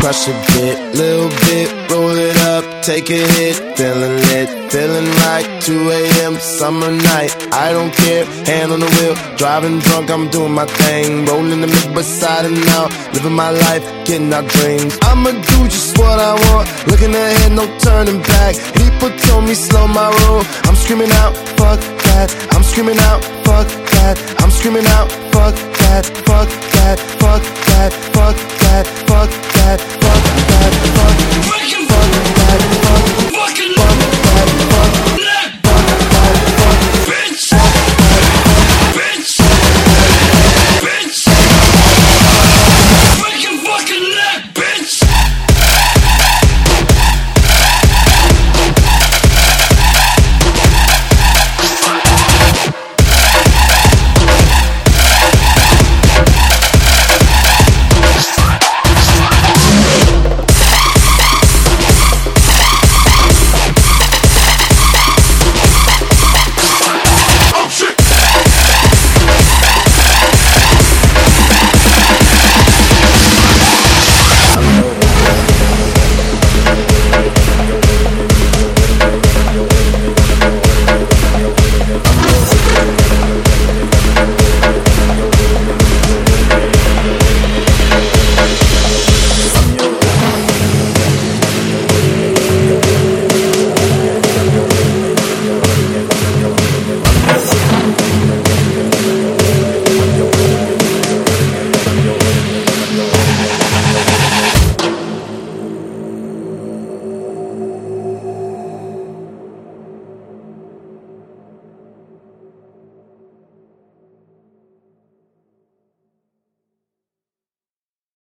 crush a bit, little bit, roll it up, take a hit, feeling lit, feeling right, 2 a.m. summer night, I don't care, hand on the wheel, driving drunk, I'm doing my thing, rolling the mid beside and out, living my life, getting our dreams. I'ma do just what I want, looking ahead, no turning back. People told me slow my roll, I'm screaming out, fuck that, I'm screaming out, fuck that, I'm screaming out, fuck that, fuck that, fuck that, fuck that, fuck that,